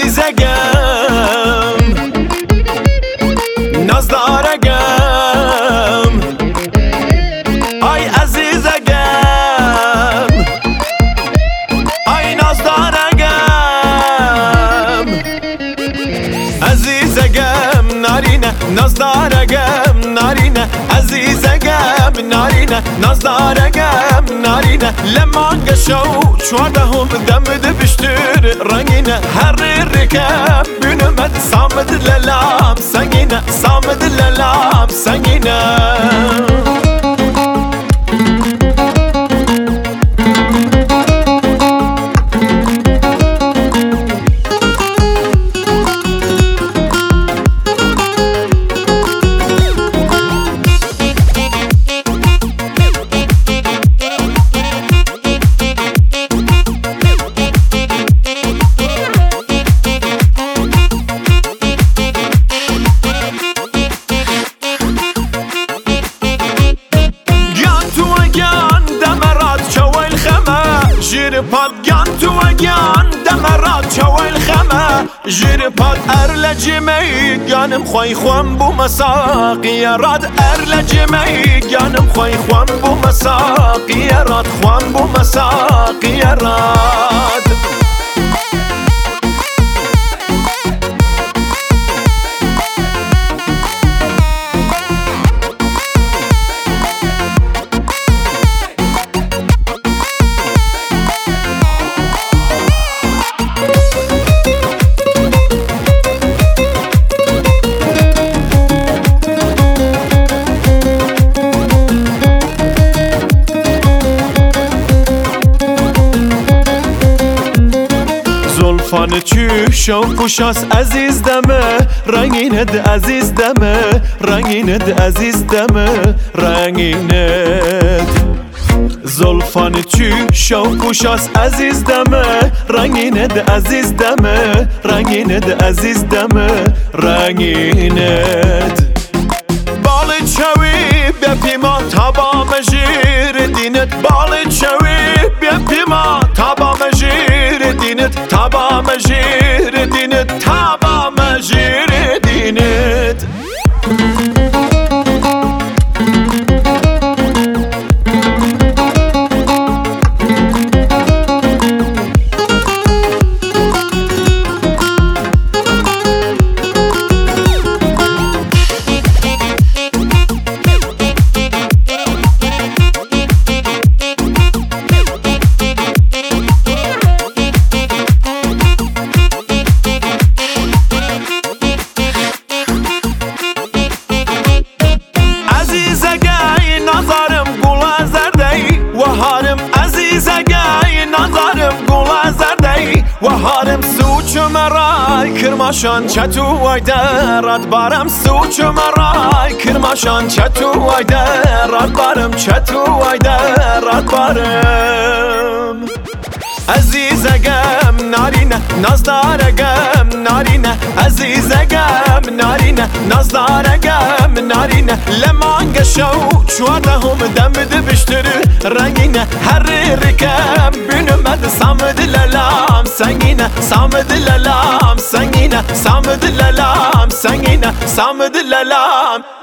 عزیزگم نازدارگم آی عزیزگم آی نازدارگم عزیزگم نارینه نازدارگم نارینه عزیزگم نارینه نازدارگم نارینه لمان شو چواردهم دمد بشتر رنگینه هر رکب بینمد سامد للام سنگینه سامد للام سنگینه پاد گان تو گان دمرات چوال خما جیر پاد ارلجمی گانم خوای خوام بو مساقی راد ارلجمی گانم خوای خوام بو مساقی راد خوام بو مساقی راد زلفان چی شوقش است عزیز دمه رنگینت عزیز دمه رنگینت عزیز دمه رنگینت زلفان چی شوقش است عزیز دمه رنگینت عزیز دمه رنگینت عزیز دمه رنگینت بال چوی بپیما تابا مجیر دینت بال چوی بپیما تابا مجیر دینت تابا مجیر دینت تابا مجیر دینت وهارم سوچ مرای کرماشان چتو وایدرات بارم سوچ مرای کرماشان چتو وایدرات بارم چتو وایدرات بارم عزیزگم نارینه نازدارگم نارینه عزیزگم نارینه نازدارگم نارینه لمان شو چواردهم دمد بشتر رنگینه هر رکب بینمد سامد للام سنگینه سامد للام سنگینه سامد للام سنگینه سامد للام